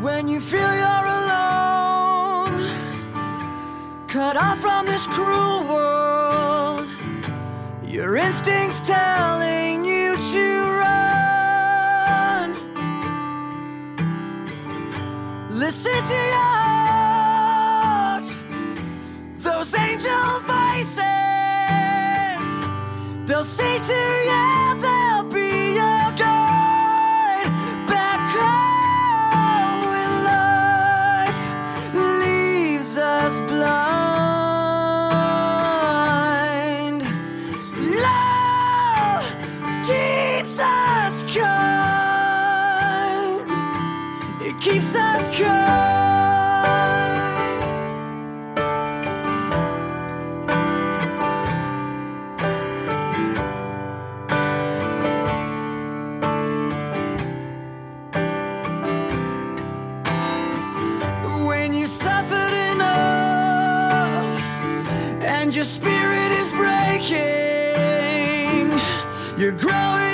When you feel you're alone, cut off from this cruel world, your instincts telling you to run. Listen to your heart, those angel voices. They'll say to you, they'll be your guide back home when life leaves us blind. Love keeps us kind. It keeps us kind. When you suffered enough and your spirit is breaking, you're growing